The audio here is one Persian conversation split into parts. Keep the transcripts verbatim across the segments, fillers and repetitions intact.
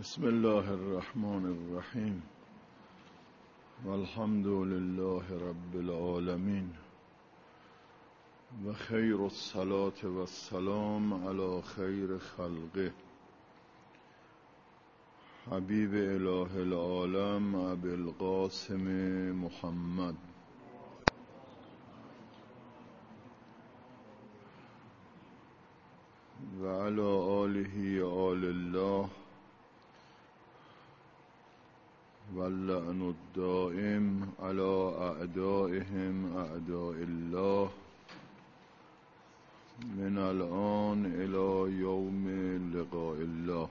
بسم الله الرحمن الرحیم والحمد لله رب العالمین و خیر الصلاة و السلام علی خیر خلقه حبیب اله العالم ابی القاسم محمد و علی آله آل الله واللعن الدائم على اعدائهم اعداء الله من الآن الى یوم لقاء الله.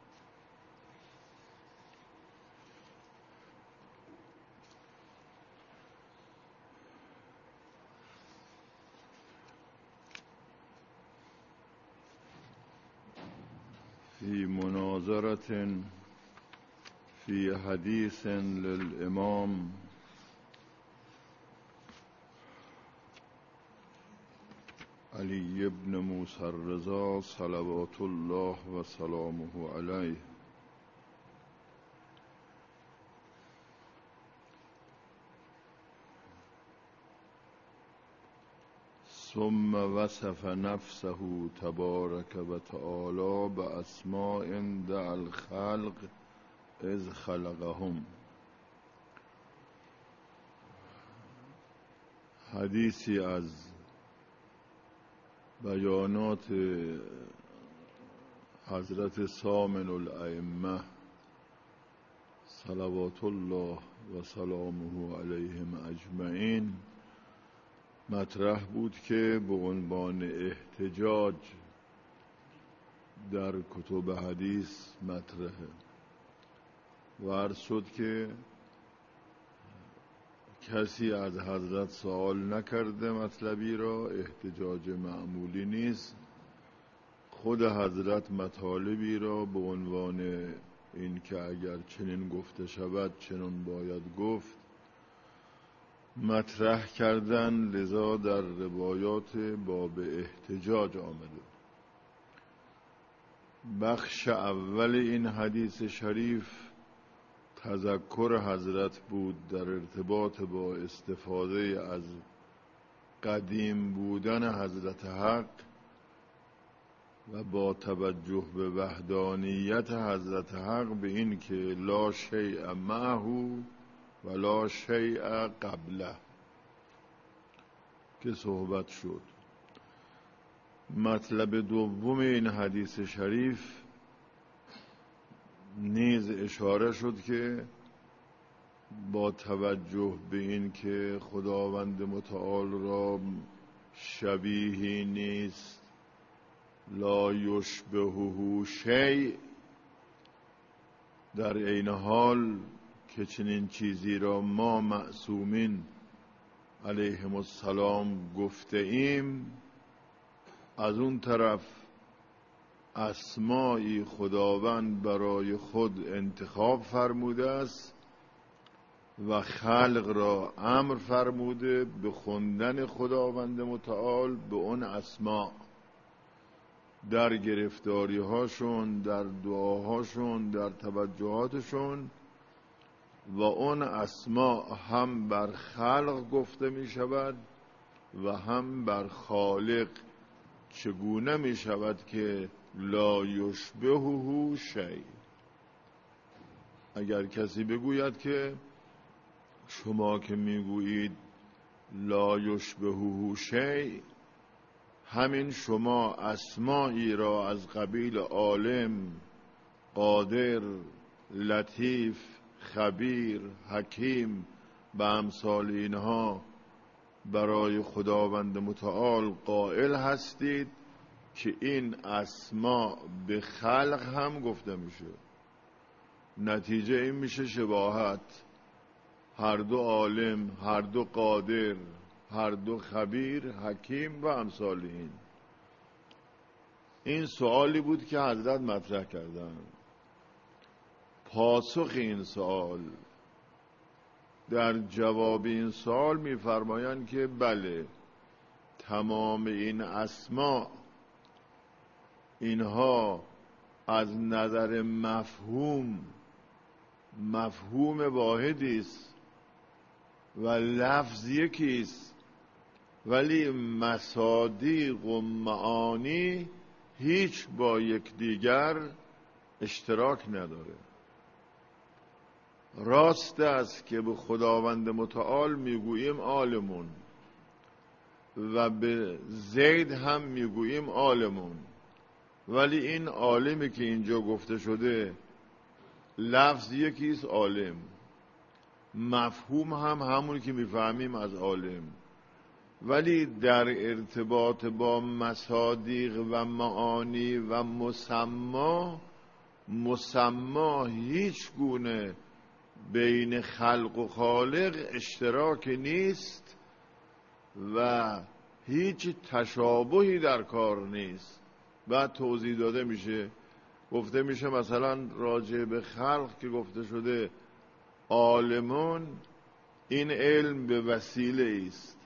فی مناظرة فی حدیث للامام علی بن موسی الرضا صلوات الله و سلامه علیه ثم وصف نفسه تبارک و تعالی باسماء دعا الخلق اذ خلقهم. حدیثی از بیانات حضرت ثامن الائمه صلوات الله و سلامه علیهم اجمعین مطرح بود که به عنوان احتجاج در کتب حدیث مطرحه و عرض شد که کسی از حضرت سوال نکرده مطلبی را، احتجاج معمولی نیست. خود حضرت مطالبی را به عنوان این که اگر چنین گفته شود چنین باید گفت مطرح کردن، لذا در روایات باب احتجاج آمده. بخش اول این حدیث شریف تذکر حضرت بود در ارتباط با استفاده از قدیم بودن حضرت حق و با توجه به وحدانیت حضرت حق به این که لا شیء معه و لا شیء قبله که صحبت شد. مطلب دوم این حدیث شریف نیز اشاره شد که با توجه به این که خداوند متعال را شبیهی نیست، لا یشبهه شیء، در عین حال که چنین چیزی را ما معصومین علیهم السلام گفته ایم، از اون طرف اسمایی خداوند برای خود انتخاب فرموده است و خلق را امر فرموده به خواندن خداوند متعال به اون اسما، در گرفتاری هاشون، در دعاهاشون، در توجهاتشون، و اون اسما هم بر خلق گفته می شود و هم بر خالق. چگونه می شود که لا یشبهه شیء؟ اگر کسی بگوید که شما که میگویید لا یشبهه شیء، همین شما اسمایی را از قبیل عالم، قادر، لطیف، خبیر، حکیم به امثال اینها برای خداوند متعال قائل هستید که این اسما به خلق هم گفته میشه، نتیجه این میشه شباهت. هر دو عالم، هر دو قادر، هر دو خبیر، حکیم و امثال این. این سوالی بود که حضرت مطرح کردن. پاسخ این سوال، در جواب این سوال میفرمایند که بله، تمام این اسما اینها از نظر مفهوم مفهوم واحدی است و لفظ یکی است، ولی مصادیق و معانی هیچ با یکدیگر اشتراک نداره. راست است که به خداوند متعال میگوییم عالمون و به زید هم میگوییم عالمون، ولی این عالمی که اینجا گفته شده لفظ یکیست عالم، مفهوم هم همون که میفهمیم از عالم، ولی در ارتباط با مصادیق و معانی و مسما مسما هیچ گونه بین خلق و خالق اشتراک نیست و هیچ تشابهی در کار نیست. بعد توضیح داده میشه، گفته میشه مثلا راجع به خلق که گفته شده عالمون، این علم به وسیله است،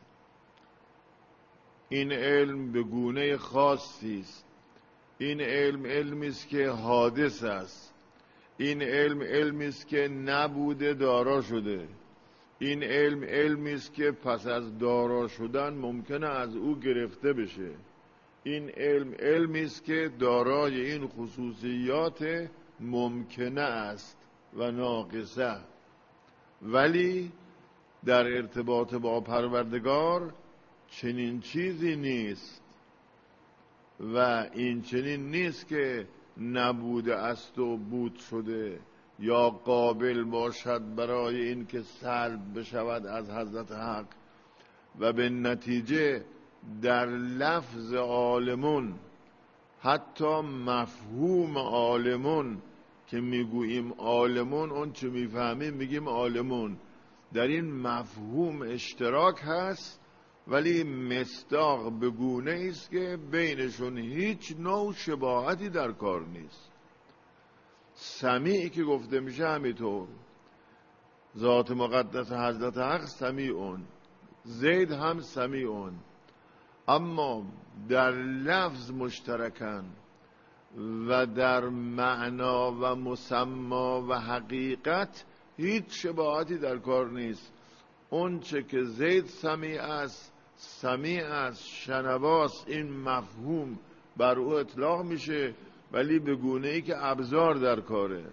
این علم به گونه خاصی است، این علم علمی است که حادث است، این علم علمی است که نبوده دارا شده، این علم علمی است که پس از دارا شدن ممکنه از او گرفته بشه، این علم علمی است که دارای این خصوصیات ممکنه است و ناقصه، ولی در ارتباط با پروردگار چنین چیزی نیست و این چنین نیست که نبوده است و بود شده یا قابل باشد برای این که سلب بشود از حضرت حق. و به نتیجه در لفظ عالمون، حتی مفهوم عالمون که میگوییم عالمون، اون چه میفهمیم میگیم عالمون، در این مفهوم اشتراک هست، ولی مصداق به گونه است که بینشون هیچ نوع شباهتی در کار نیست. سمیع که گفته میشه همینطور، ذات مقدس حضرت حق سمیعون، زید هم سمیعون، اما در لفظ مشترکن و در معنا و مسما و حقیقت هیچ شباهتی در کار نیست. اون چه که زید سمیع است، سمیع است، شنواست، این مفهوم بر او اطلاق میشه، ولی به گونه ای که ابزار در کاره،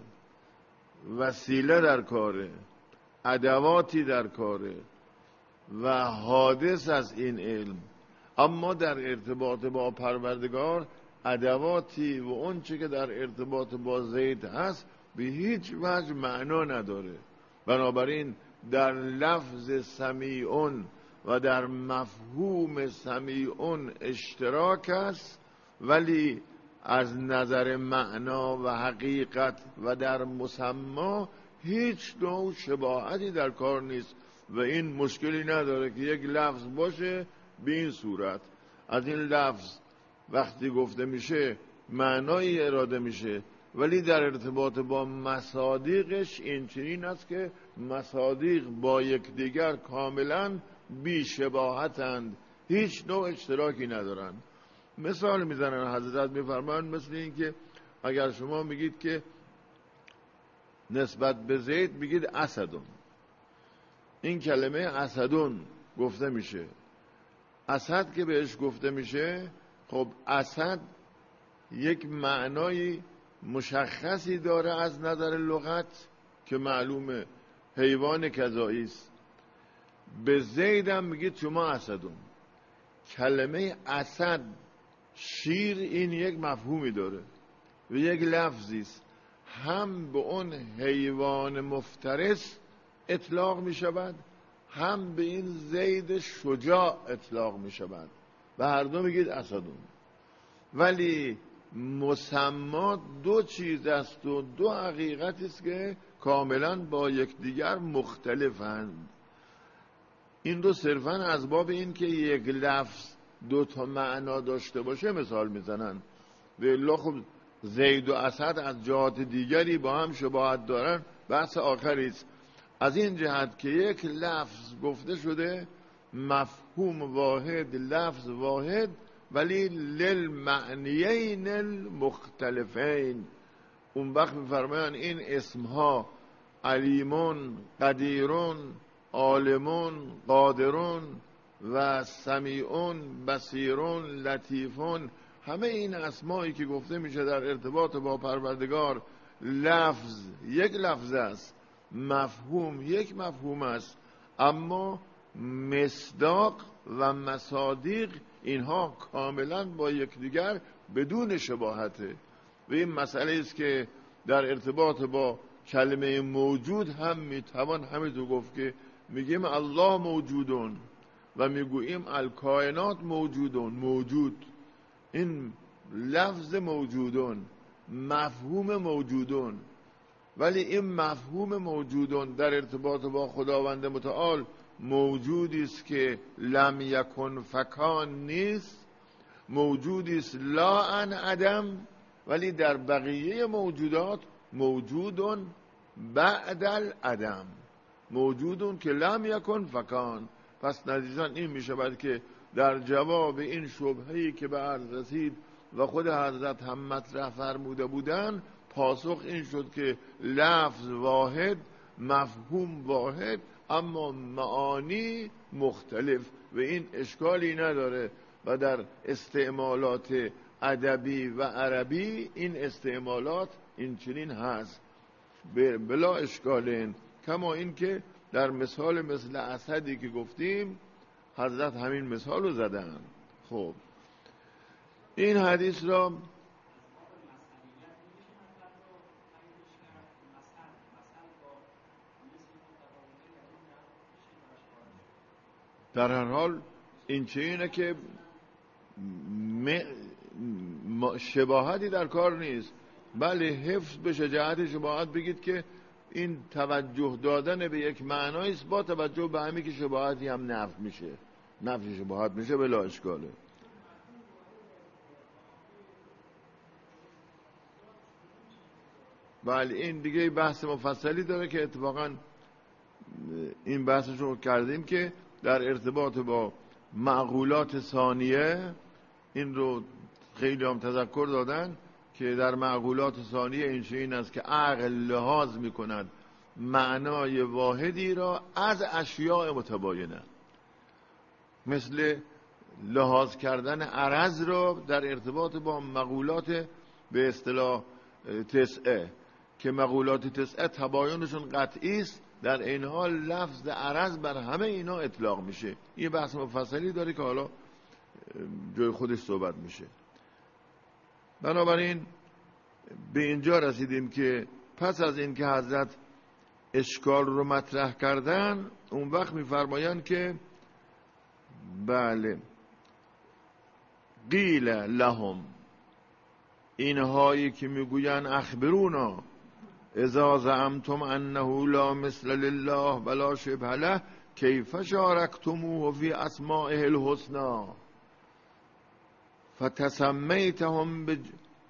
وسیله در کاره، ادواتی در کاره و حادث از این علم. اما در ارتباط با پروردگار ادواتی و اون چه که در ارتباط با زید هست به هیچ وجه معنا نداره. بنابراین در لفظ سمیعون و در مفهوم سمیعون اشتراک است، ولی از نظر معنا و حقیقت و در مسما هیچ نوع شباهتی در کار نیست و این مشکلی نداره که یک لفظ باشه به این صورت. از این لفظ وقتی گفته میشه معنایی اراده میشه، ولی در ارتباط با مصادیقش این چنین است که مصادیق با یکدیگر کاملا بی شباهتند، هیچ نوع اشتراکی ندارند. مثال میزنن حضرت میفرمایند مثل این که اگر شما میگید که نسبت به زید بگید اسدون، این کلمه اسدون گفته میشه، اسد که بهش گفته میشه، خب اسد یک معنای مشخصی داره از نظر لغت که معلومه حیوان کذایی است. به زید هم میگید شما اسدون. کلمه اسد، شیر، این یک مفهومی داره و یک لفظی است، هم به اون حیوان مفترس اطلاق می شود، هم به این زید شجاع اطلاق می شود و هر دو میگید اسدون. ولی مسما دو چیز است و دو حقیقت است که کاملا با یکدیگر مختلفند. این رو صرفا از باب این که یک لفظ دو تا معنا داشته باشه مثال میزنن. و الا خب زید و اسد از جهات دیگری با هم شباهت دارن، بحث آخری است. از این جهت که یک لفظ گفته شده مفهوم واحد، لفظ واحد، ولی للمعنیین المختلفین، اون وقت میفرمایند این اسمها علیمون، قدیرون، عالمون، قادرون و سمیعون، بصیرون، لطیفون، همه این اسمایی که گفته میشه در ارتباط با پروردگار، لفظ یک لفظ است، مفهوم یک مفهوم است، اما مصداق و مصادیق اینها کاملا با یکدیگر بدون شباهته. و این مسئله است که در ارتباط با کلمه موجود هم میتوان همینطور گفت که میگیم الله موجودون و میگوییم الکائنات موجودون، موجود، این لفظ موجودون، مفهوم موجودون. ولی این مفهوم موجودون در ارتباط با خداوند متعال موجودی است که لم یکن فکان نیست، موجودی است لا ان عدم، ولی در بقیه موجودات موجودون بعد العدم، موجودون که لم یکن فکان. پس نتیجاً این می شود که در جواب این شبهه‌ای که به عرض رسید و خود حضرت هم مطرح فرموده بودن، پاسخ این شد که لفظ واحد، مفهوم واحد، اما معانی مختلف و این اشکالی نداره. و در استعمالات ادبی و عربی این استعمالات این چنین هست بلا اشکالین، کما این که در مثال مثل اسدی که گفتیم حضرت همین مثال رو زدن. خب این حدیث را در هر حال این چه اینه که شباهتی در کار نیست، بله حفظ به شجاعت شباهت بگید که این توجه دادن به یک معنایی است با توجه به همین که شباهتی هم نفی میشه، نفی شباهت میشه بلا اشکاله. بله این دیگه بحث مفصلی داره که اتفاقا این بحثش رو کردیم که در ارتباط با معقولات ثانیه این رو خیلی هم تذکر دادن که در معقولات ثانیه این شیء است که عقل لحاظ میکند معنای واحدی را از اشیاء متباینه، مثل لحاظ کردن عرض را در ارتباط با مقولات به اصطلاح تسعه که مقولات تسعه تباینشون قطعی است، در این حال لفظ عرض بر همه اینا اطلاق میشه. این بحث مفصلی داره که حالا جای خودش صحبت میشه. بنابراین به اینجا رسیدیم که پس از این که حضرت اشکال رو مطرح کردن، اون وقت میفرمایند که بله قیل لهم، اینهایی که میگوین اخبرونا اذا زعمتم انه لا مثل لله ولا شبه له کیف شارکتموه فی اسمائه الحسنى فتسمیتهم بج...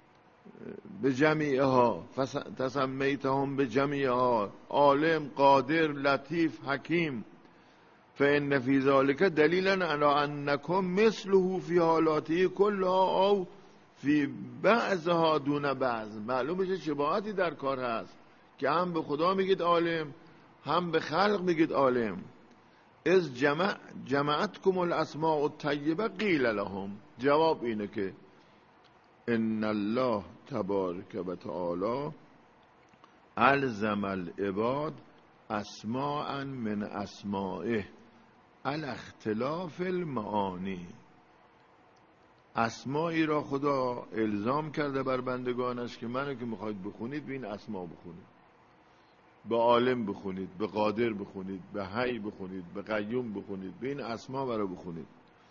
بجمیعها فتسمیتهم بجمیعها عالم، قادر، لطیف، حکیم، فإن فی ذلک دلیلا علی انکم مثله فی حالاته کلها او فی بعضها دون بعض. معلوم میشه شباهتی در کار هست که هم به خدا میگید عالم، هم به خلق میگید عالم. از جمع جمعتکم الاسماء الطیبه قیل لهم، جواب اینه که ان الله تبارک و تعالی الزم العباد اسماء من اسمائه علی اختلاف المعانی. اسمایی را خدا الزام کرده بر بندگانش که منو که میخواید بخونید به این اسما بخونید، به عالم بخونید، به قادر بخونید، به حی بخونید، به قیوم بخونید، به این اسما برای بخونید.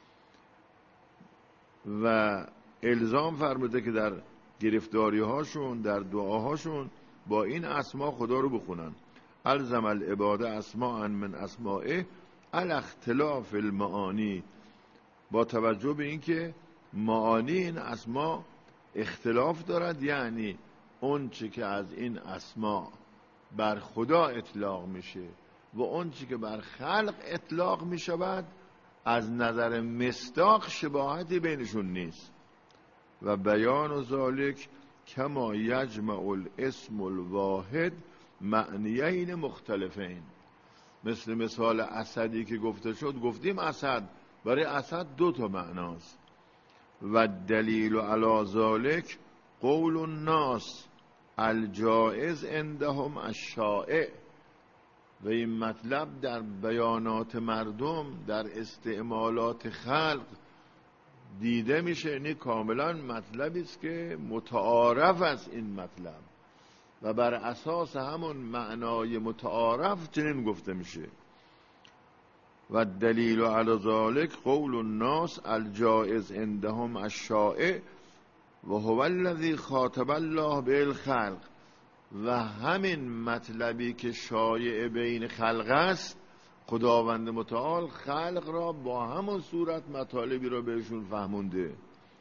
و الزام فرموده که در گرفتاری هاشون، در دعاهاشون با این اسما خدا رو بخونن. الزم العباده اسماء من اسمائه علی اختلاف المعانی، با توجه به اینکه معانی این اسما اختلاف دارد، یعنی اون چی که از این اسما بر خدا اطلاق میشه و اون چی که بر خلق اطلاق میشود از نظر مصداق شباهتی بینشون نیست. و بیان و ذالک کما یجمع الاسم الواحد معنیین مختلفین. مثل مثال اسدی که گفته شد، گفتیم اسد، برای اسد دو تا معناست. و دلیل علی ذلک قول الناس الجائز عندهم الشائع. و این مطلب در بیانات مردم، در استعمالات خلق دیده میشه. یعنی کاملا مطلبی است که متعارف است این مطلب و بر اساس همون معنای متعارف چنین گفته میشه. و دلیل علی ذلک قول الناس الجائز عندهم الشائع و هو الذی خاطب الله بالخلق. و همین مطلبی که شایع بین خلق است، خداوند متعال خلق را با همون صورت مطالبی را بهشون فهمونده.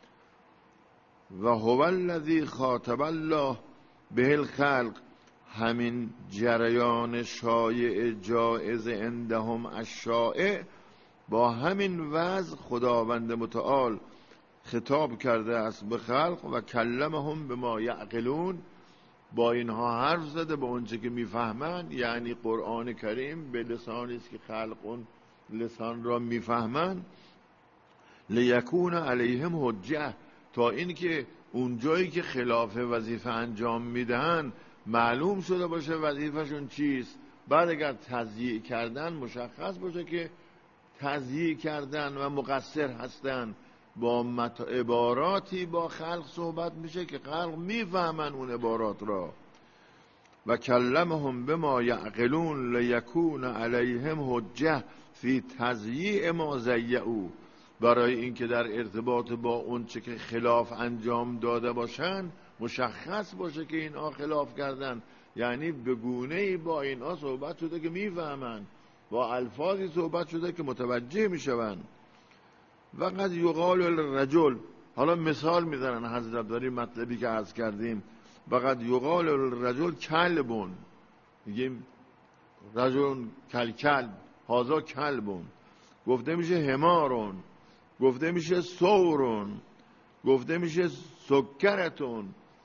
و هو الذی خاطب الله به الخلق، همین جریان شایع جائز عندهم الشائع، با همین وضع خداوند متعال خطاب کرده است به خلق. و کلمهم بما یعقلون، با اینها حرف زده به اونچه که میفهمن. یعنی قرآن کریم به لسانی است که خلق اون لسان را میفهمن. لیکون علیهم حجه، تا این که اون جایی که خلاف وظیفه انجام میدن معلوم شده باشه وظیفهشون چیست. بعد اگر تضییع کردن مشخص باشه که تضییع کردن و مقصر هستن. با عباراتی با خلق صحبت میشه که خلق میفهمن اون عبارات را. و کلمهم بما یعقلون لیکون علیهم حجه فی تضییع ما ضیعوا، برای اینکه در ارتباط با اون چه که خلاف انجام داده باشن مشخص باشه که اینها خلاف کردن. یعنی به گونه‌ای با اینها صحبت شده که میفهمن، با الفاظی صحبت شده که متوجه میشون. و قد یقال الرجل، حالا مثال میزنن حضرت داری مطلبی که عرض کردیم. و قد یقال الرجل کلبون، میگیم رجل کلکلب، هازا کلبون. گفته میشه همارون، گفته میشه سورون، گفته میشه سکرتون،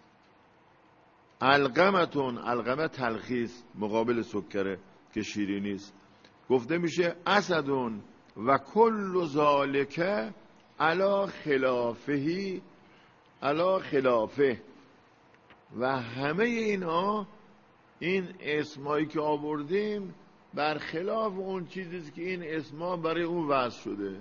علقمتون. علقمه تلخیص مقابل سکره که شیرینیست. گفته میشه اسدون. و کل ذالک علی خلافهی علی خلافه. و همه اینا، این اسمایی که آوردیم برخلاف اون چیزی که این اسما برای اون وضع شده.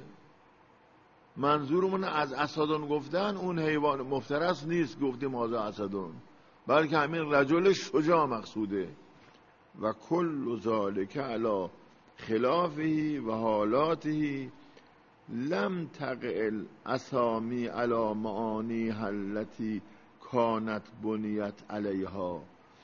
منظورمون از اسدون گفتن اون حیوان مفترس نیست گفتیم هذا اسدون، بلکه همین رجل شجاع مقصوده. و کل ذالک علی خلافه و حالاته لم تقع الاسامی علی معانی التي کانت بنیت علیها.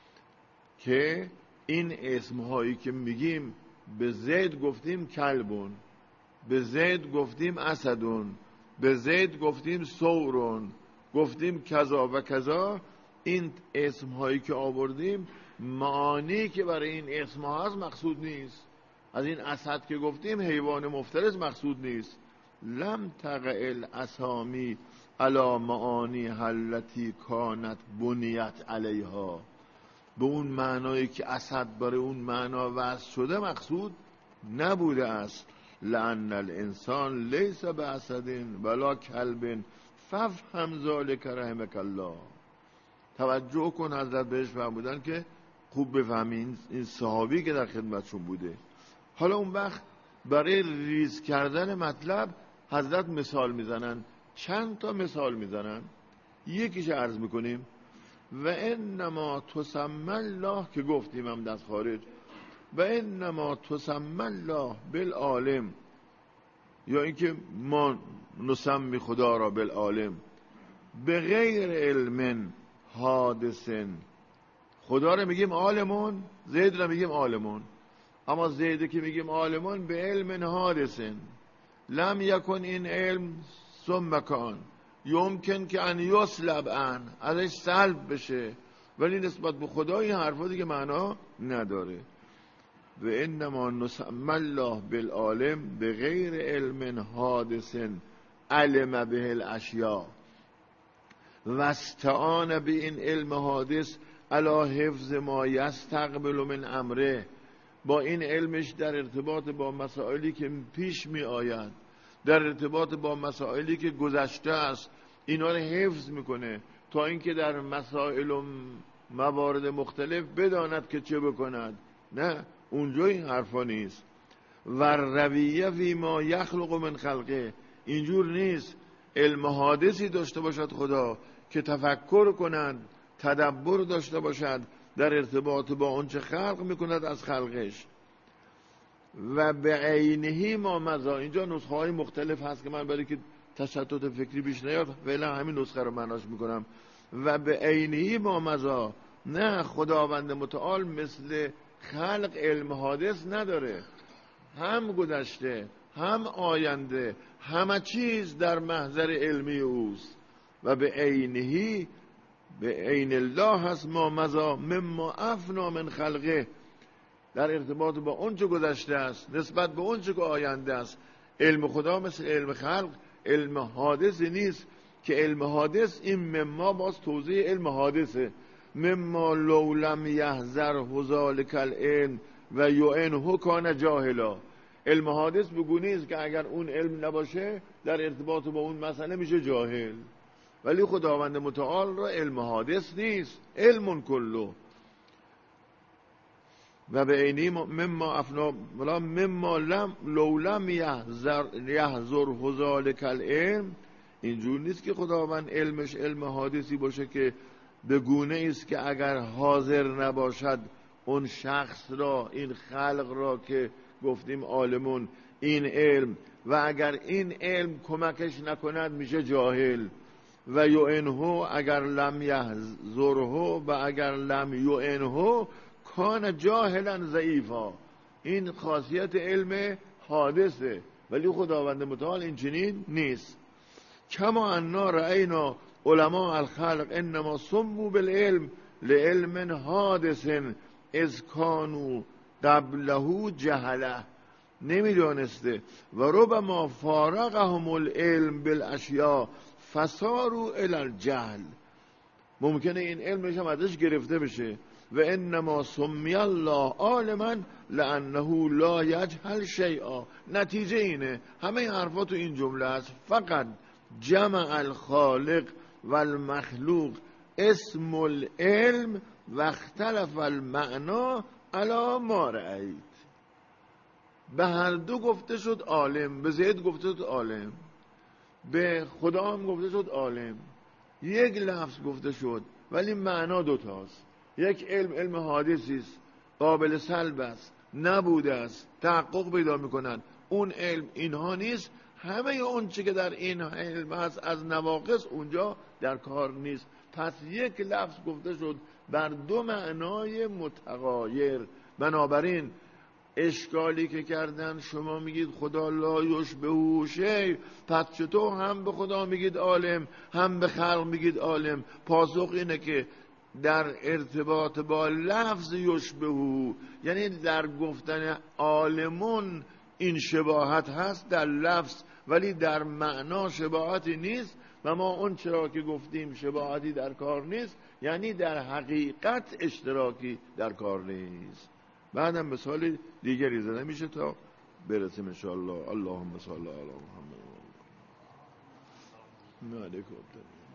که این اسمهایی که میگیم، به زید گفتیم کلبون، به زید گفتیم اسدون، به زید گفتیم سورون، گفتیم کذا و کذا. این اسمهایی که آوردیم معانی که برای این اسمها هست مقصود نیست. از این اسد که گفتیم حیوان مفترس مقصود نیست. لم تقع الاسامی علی معانی التي کانت بنیت علیها، به اون معنایی که اسد برای اون معنا وضع شده مقصود نبوده است. لأن الانسان لیس باسد ولا کلب فافهم ذلک رحمک الله. توجه کن، حضرت بهش فرمودن که خوب بفهمین این صحابی که در خدمتشون بوده. حالا اون وقت برای ریز کردن مطلب حضرت مثال میزنن، چند تا مثال میزنن. یکیش عرض میکنیم. و انما تسمی الله، که گفتیم هم دست خارج. و انما تسمی الله بالعالم، یا اینکه ما نسمی خدا را بالعالم به غیر علم حادثن. خدا را میگیم عالمون، زید را میگیم عالمون. اما زیده که میگیم عالمون به علم حادثن، لم یکن این علم ثم کان، یمکن که ان یسلب ان، ازش سلب بشه، ولی نسبت به خدا این حرفا دیگه معنا نداره. و انما نسمی الله بالعالم به غیر علم حادث علم به الاشیاء. و استعان به این علم حادث علی حفظ ما یستقبل من امره، با این علمش در ارتباط با مسائلی که پیش می آید، در ارتباط با مسائلی که گذشته است، اینا رو حفظ میکنه تا اینکه در مسائل و موارد مختلف بداند که چه بکند. نه، اونجا این حرفا نیست. و رویه فی ما یخلق من خلقه، اینجور نیست علم حادثی داشته باشد خدا که تفکر کند، تدبر داشته باشد در ارتباط با اونچه خلق میکند از خلقش. و به عینه ما مزا، اینجا نسخه های مختلف هست که من برای که تشتت فکری بیش نیاد فعلا همین نسخه رو معناش میکنم. و به عینه ما مزا، نه خداوند متعال مثل خلق علم حادث نداره، هم گذشته هم آینده، همه چیز در محضر علمی اوست. و به عینه، به عین الله هست ما مزا مما افنا من خلقه، در ارتباط با اون چه گذشته است نسبت به اون چه که آینده است. علم خدا مثل علم خلق علم حادثی نیست که علم حادث این مما باز توضیح علم حادثه، مما لو لم یحذر ذلک العلم و یعنه کان جاهلا. علم حادث بگونه است که اگر اون علم نباشه در ارتباط با اون مسئله میشه جاهل، ولی خداوند متعال را علم حادث نیست، علم کلو. و به عینی مما افنا ولا مما لم لو لم یحذر یحذر ذلک العلم، اینجور نیست که خداوند علمش علم حادثی باشه که به گونه است که اگر حاضر نباشد اون شخص را، این خلق را که گفتیم عالمون این علم، و اگر این علم کمکش نکند میشه جاهل. و یعنه اگر لم یحذره و اگر لم یعنه کان جاهلا ضعیفا. این خاصیت علم حادثه، ولی خداوند متعال این چنین نیست. کما انا رأینا علماء الخلق انما سموا بالعلم لعلم حادث اذ کانوا قبله جهله، نمیدانسته. و ربما فارقهم العلم بالاشیاء فصاروا الى الجهل، ممکنه این علمش هم ازش گرفته بشه. و انما سمی الله عالما لانه لا یجهل شیئا، نتیجه اینه همه این حرفا تو این جمله است. فقط جمع الخالق و المخلوق اسم العلم و اختلف المعنا علی ما رأیت. به هر دو گفته شد عالم، به زید گفته شد عالم، به خدا هم گفته شد عالم. یک لفظ گفته شد ولی معنا دوتاست. یک علم علم حادثی است، قابل سلب است، نبوده است، تحقق پیدا میکنن. اون علم اینها نیست، همه اون چی که در این علم هست از نواقص اونجا در کار نیست. پس یک لفظ گفته شد بر دو معنای متغایر. بنابراین اشکالی که کردن شما میگید خدا لا یشبهه شیء، پس چطور هم به خدا میگید عالم هم به خلق میگید عالم؟ پاسخ اینه که در ارتباط با لفظ یشبهه، یعنی در گفتن عالمون این شباهت هست در لفظ، ولی در معنا شباهتی نیست. و ما اون چرا که گفتیم شباهتی در کار نیست یعنی در حقیقت اشتراکی در کار نیست. بعدم مثال دیگری زده میشه تا برسیم انشاءالله. اللهم صل علی محمد و علیه.